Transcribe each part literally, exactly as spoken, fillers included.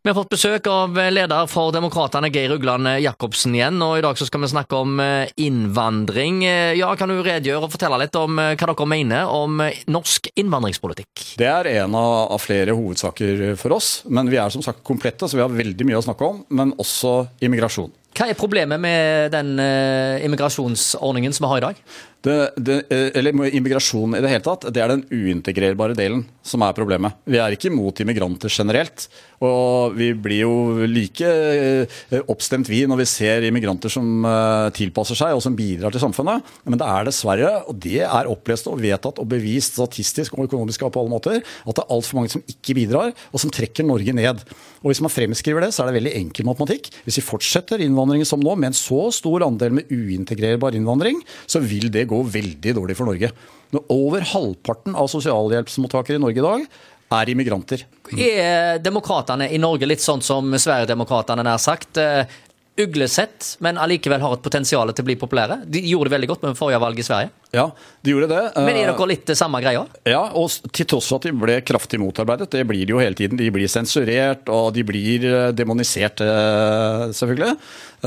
Vi har fått besøk av leder for Demokratene, Geir Ugland Jakobsen igjen, og i dag så skal vi snakke om innvandring. Ja, kan du redegjøre og fortelle litt om hva dere mener om norsk innvandringspolitikk? Det er en av flere hovedsaker for oss, men vi er som sagt komplette, så vi har veldig mye å snakke om, men også immigrasjon. Hva er problemet med den immigrasjonsordningen som vi har i dag? Det, det, eller immigrasjon i det hele tatt, det er den uintegrerbare delen som er problemet. Vi er ikke imot immigranter generelt, og vi blir jo like oppstemt vi når vi ser immigranter som tilpasser seg og som bidrar til samfunnet, men det er dessverre, og det er opplest og vedtatt og bevist statistisk og økonomisk på alle måter, at det er alt for mange som ikke bidrar og som trekker Norge ned. Og hvis man fremskriver det, så er det veldig enkel matematikk. Hvis vi fortsetter innvandringen som nå, med en så stor andel med uintegrerbar innvandring, så vil det gå veldig dårlig for Norge. Når over halvparten av sosialhjelpsmottakere i Norge i dag er immigranter. Er demokratene i Norge litt sånn som Sverigedemokratene nær sagt, uglesett, men allikevel har et potensial til å bli populære? De gjorde det veldig godt med forrige valg i Sverige. Ja, de gjorde det. Men er dere litt det samme greia? Ja, og til tross for at de ble kraftig motarbeidet, det blir de jo hele tiden. De blir sensurert, og de blir demonisert, selvfølgelig.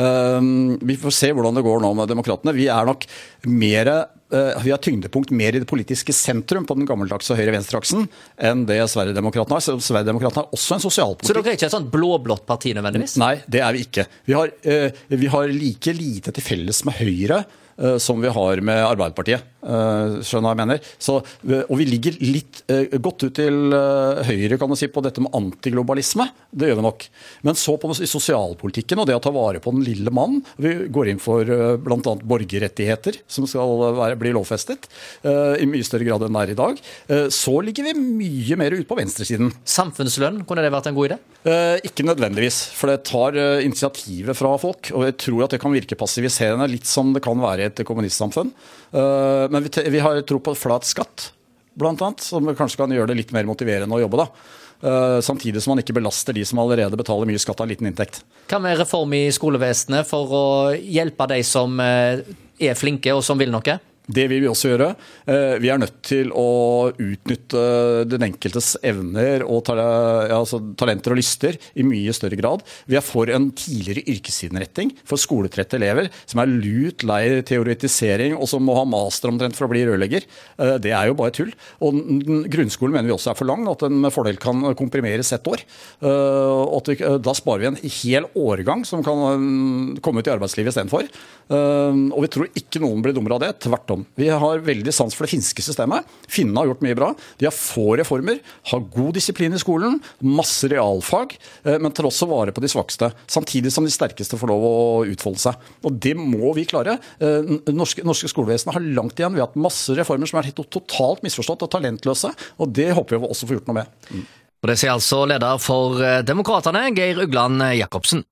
Vi får se hvordan det går nå med demokratene. Vi er nok mer, vi har tyngdepunkt mer i det politiske sentrum på den gammeldagse høyre-venstre-aksen enn det Sverigedemokratene har. Så Sverigedemokratene har også en sosialpolitikk. Så dere er ikke et sånt blå-blått parti nødvendigvis? Nei, det er vi ikke. Vi har, vi har like lite til felles med Høyre som vi har med Arbeiderpartiet, skjønner jeg mener. Så, og vi ligger litt godt ut til høyre, kan man si, på dette med antiglobalisme. Det gjør vi nok. Men så på sosialpolitikken og det å ta vare på den lille mann. Vi går inn for blant annet borgerrettigheter som skal være, bli lovfestet i mye større grad enn det er i dag. Så ligger vi mye mer ut på venstresiden. Samfunnslønn, kunne det vært en god idé? Ikke nødvendigvis, for det tar initiativet fra folk, og jeg tror at det kan virke passiviserende, litt som det kan være et kommunistsamfunn. Men vi, vi har tro på flat skatt, blant annet, som kanskje kan gjøre det litt mer motiverende å jobbe da. Samtidig som man ikke belaster de som allerede betaler mye skatt av en liten inntekt. Hva med reform i skolevesenet for å hjelpe de som er flinke og som vil noe? Det vil vi også gjøre. Vi er nødt til å utnytte den enkeltes evner og ja, altså talenter og lyster i mye større grad. Vi er for en tidligere yrkesinnretting for skoletrette elever som er lut, lei teoretisering og som må ha master omtrent for å bli rørlegger. Det er jo bare tull. Og grunnskolen mener vi også er for lang, at den med fordel kan komprimeres ett år. Og at vi, da sparer vi en hel årgang som kan komme ut i arbeidslivet i stedet for. Og vi tror ikke noen blir dummere av det, tvert om. Vi har veldig sans for det finske systemet. Finnene har gjort mye bra. De har få reformer, har god disiplin i skolen, masse realfag, men tar også vare på de svakste, samtidig som de sterkeste får lov å utfolde seg. Og det må vi klare. Norske, norske skolevesenet har langt igjen. Vi har hatt masse reformer som er helt totalt misforstått og talentløse, og det håper vi også får gjort noe med. Og det sier altså leder for Demokratene, Geir Ugland Jakobsen.